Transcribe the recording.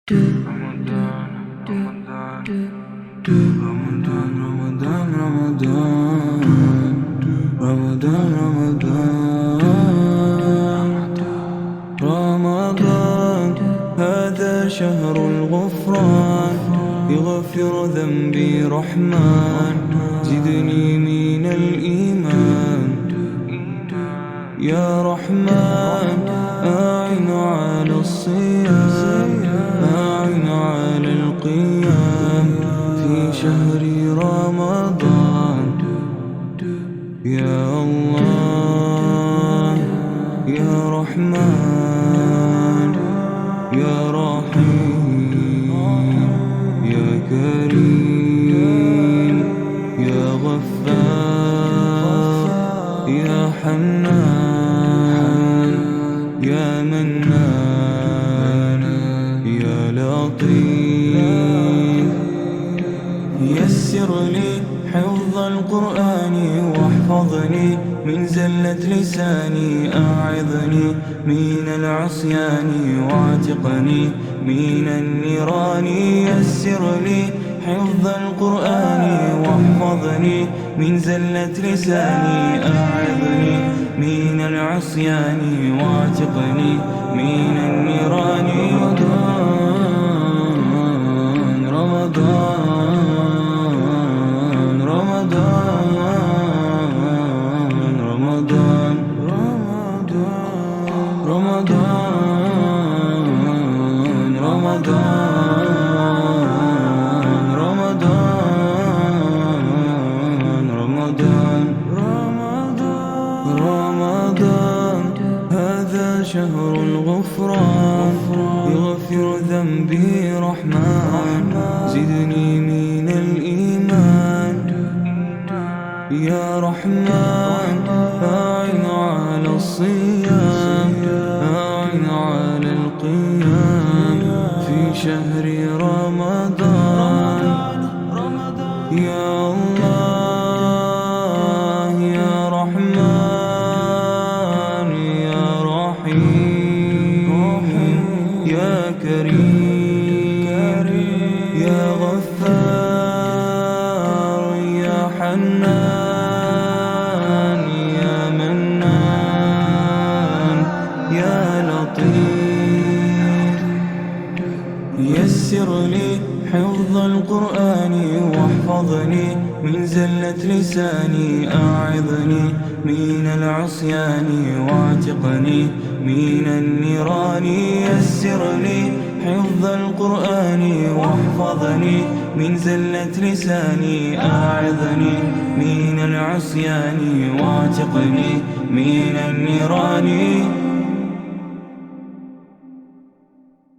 رمضان رمضان رمضان رمضان رمضان رمضان رمضان رمضان هذا شهر الغفران يغفر ذنبي رحمن زدني من الإيمان يا رحمن أعن على الصيام أعن على القيام في شهر رمضان يا الله يا رحمن يا رحيم يا كريم يا غفار يا حنان يا منان يا لطيف يسر لي حفظ القرآن واحفظني من زلة لساني أعظني من العصيان واعتقني من النيران يسر لي حفظ القرآن واحفظني من زلة لساني أعظني من العصيان واعتقني من النيران رمضان رمضان رمضان رمضان رمضان رمضان رمضان رمضان هذا شهر الغفران يغفر ذنبي رحمن زدني من الإيمان يا رحمن أعن على الصيام أعن على القيام في شهر رمضان يا الله يا رحمن يا رحيم يا كريم يا غفار يا حنان يا منان يا لطيف يسر لي حفظ القرآن واحفظني من زلة لساني أعظني من العصيان واعتقني من النيران يسر لي حفظ القرآن واحفظني من زلة لساني أعظني من العصيان واعتقني من النيران